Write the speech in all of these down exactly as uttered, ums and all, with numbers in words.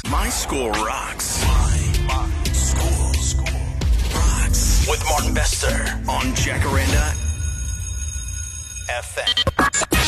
My School Rocks. My, my school, school rocks. With Martin Bester on Jacaranda F M.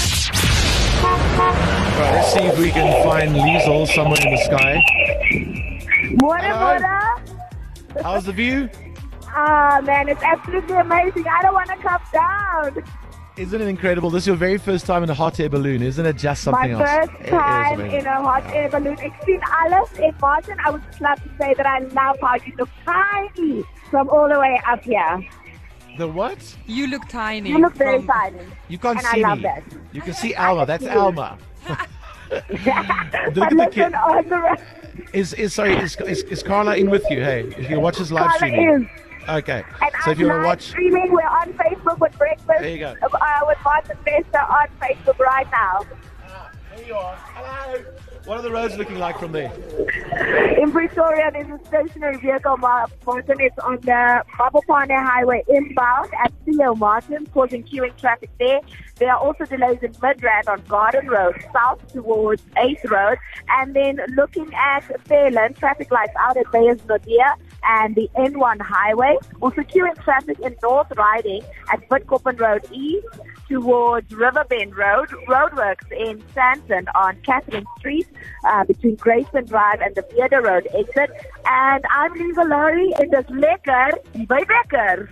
Right, let's see if we can find Liesl somewhere in the sky. Mora, Mora. How's the view? Ah, man, it's absolutely amazing. I don't want to come down. Isn't it incredible? This is your very first time in a hot air balloon. Isn't it just something My else? first time in a hot air balloon. Ik sien alles. En Martin, I would just love to say that I love how you look tiny from all the way up here. The what? You look tiny. You look very from... tiny. You can't and see I love me. that. You can see Alma. That's Alma. Look but at the listen, kid. on the road. Is is sorry? Is, is is Carla in with you? Hey, if you watch his live Carla streaming. is. Okay. And So I'm if you want to live watch, streaming, we're on Facebook with breakfast. There you go. Uh, with Martin Bester on Facebook right now. there you are. Hello. What are the roads looking like from there? In Pretoria, there's a stationary vehicle, Martin. It's on the Mabopane Highway inbound at Theo Martin, causing queuing traffic there. There are also delays in Midrand on Garden Road, south towards eighth Road. And then looking at Fairland, traffic lights out at Bayers Nadia and the N one Highway. Also queuing traffic in North Riding at Witkoppen Road East towards Riverbend Road. Roadworks in Sandton on Catherine Street uh, between Grayson Drive and the Vierde Road exit. And I'm Lisa Laurie. It is lekker by Becker.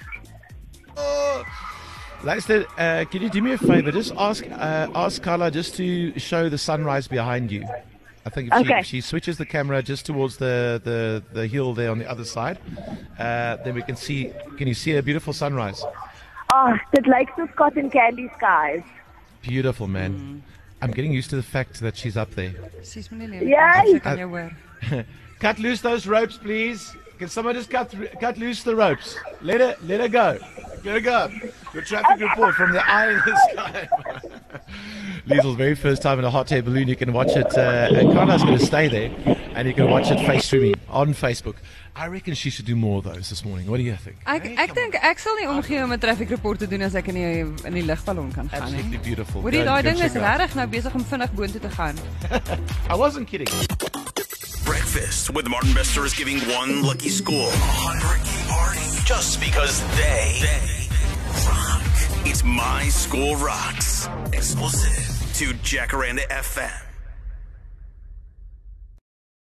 Luister, uh, can you do me a favor? Just ask uh, ask Carla just to show the sunrise behind you. I think if Okay. she, she switches the camera just towards the, the, the hill there on the other side, uh, then we can see. Can you see a beautiful sunrise? Oh, it likes the cotton candy skies. Beautiful, man. I'm getting used to the fact that she's up there. Sis meneer Lelik, Yay! ek kan jou hoor. Cut loose those ropes, please. Can someone just cut cut loose the ropes? Let her let her go. Let her go. Your traffic report from the eye in the sky. Liesl's very first time in a hot air balloon. You can watch it. Uh, and Carla's going to stay there, and you can watch it face streaming on Facebook. I reckon she should do more of those this morning. What do you think? Ek ek dink ek sal nie omgee om 'n traffic report te doen as ek in die in die lugballon kan gaan Absolutely nie. beautiful. Hoor jy Go- daai go ding check is it out. regtig nou besig om vinnig boontoe te gaan. I wasn't kidding. Breakfast with Martin Bester is giving one lucky school a hundred K party just because they, they rock. It's My School Rocks. Exclusive to Jacaranda F M.